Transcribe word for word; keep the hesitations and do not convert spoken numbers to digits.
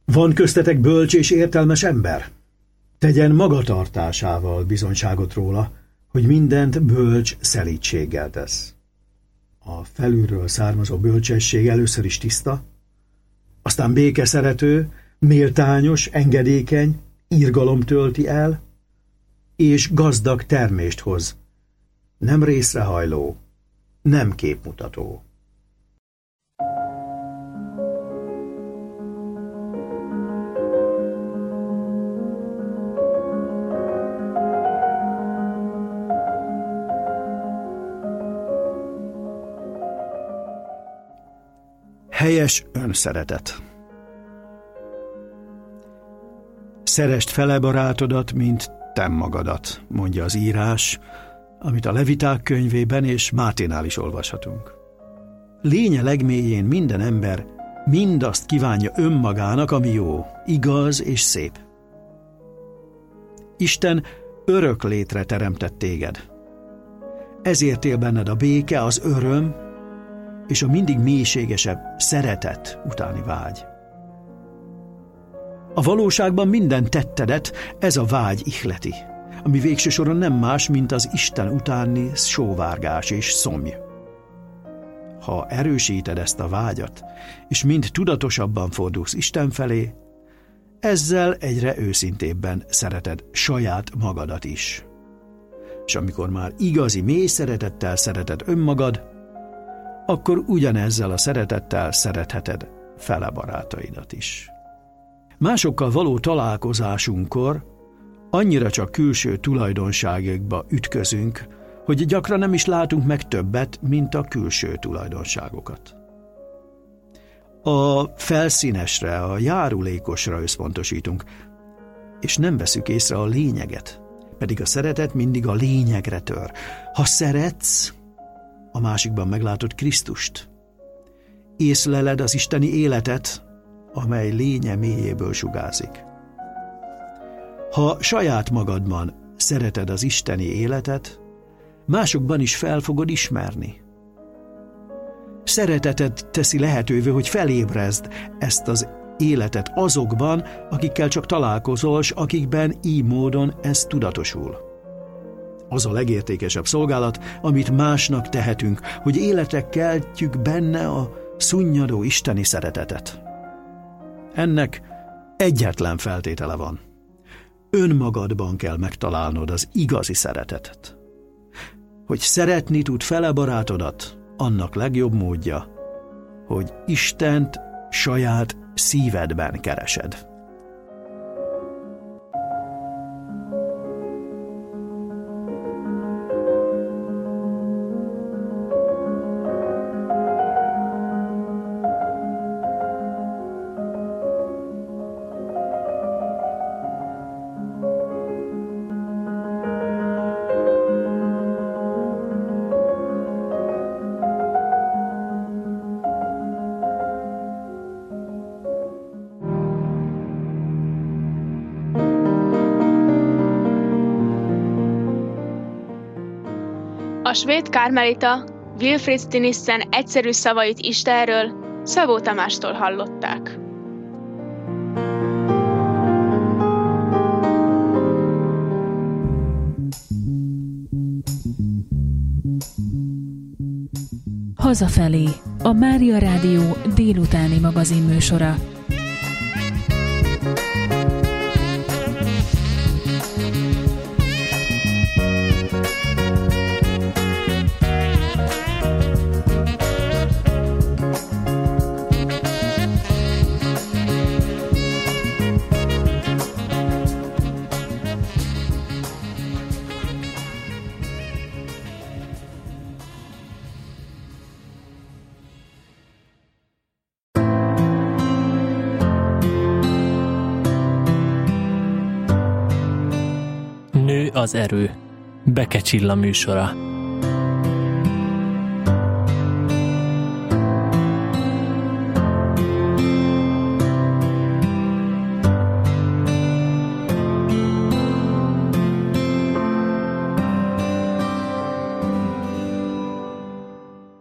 Van köztetek bölcs és értelmes ember? Tegyen magatartásával bizonyságot róla, hogy mindent bölcs szelídséggel tesz. A felülről származó bölcsesség először is tiszta, aztán békeszerető, méltányos, engedékeny, irgalom tölti el, és gazdag termést hoz, nem részrehajló, nem képmutató. Helyes önszeretet. Szeresd fele barátodat, mint te magadat, mondja az írás, amit a Leviták könyvében és Máténál is olvashatunk. Lénye legmélyén minden ember mindazt kívánja önmagának, ami jó, igaz és szép. Isten örök létre teremtett téged. Ezért él benned a béke, az öröm és a mindig mélységesebb szeretet utáni vágy. A valóságban minden tettedet ez a vágy ihleti, ami végső soron nem más, mint az Isten utáni sóvárgás és szomj. Ha erősíted ezt a vágyat, és mind tudatosabban fordulsz Isten felé, ezzel egyre őszintébben szereted saját magadat is. És amikor már igazi mély szeretettel szereted önmagad, akkor ugyanezzel a szeretettel szeretheted fele barátaidat is. Másokkal való találkozásunkkor annyira csak külső tulajdonságokba ütközünk, hogy gyakran nem is látunk meg többet, mint a külső tulajdonságokat. A felszínesre, a járulékosra összpontosítunk, és nem veszük észre a lényeget, pedig a szeretet mindig a lényegre tör. Ha szeretsz, a másikban meglátod Krisztust. Észleled az isteni életet, amely lénye mélyéből sugárzik. Ha saját magadban szereted az isteni életet, másokban is fel fogod ismerni. Szereteted teszi lehetővé, hogy felébrezd ezt az életet azokban, akikkel csak találkozol, s akikben így módon ez tudatosul. Az a legértékesebb szolgálat, amit másnak tehetünk, hogy életre keltjük benne a szunnyadó isteni szeretetet. Ennek egyetlen feltétele van. Önmagadban kell megtalálnod az igazi szeretetet. Hogy szeretni tud fele barátodat, annak legjobb módja, hogy Istent saját szívedben keresed. A svéd kármelita Wilfrid Stinissen egyszerű szavait Istenről Szabó Tamástól hallották. Hazafelé, a Mária Rádió délutáni magazinműsora. Az erő. Beke Csilla műsora.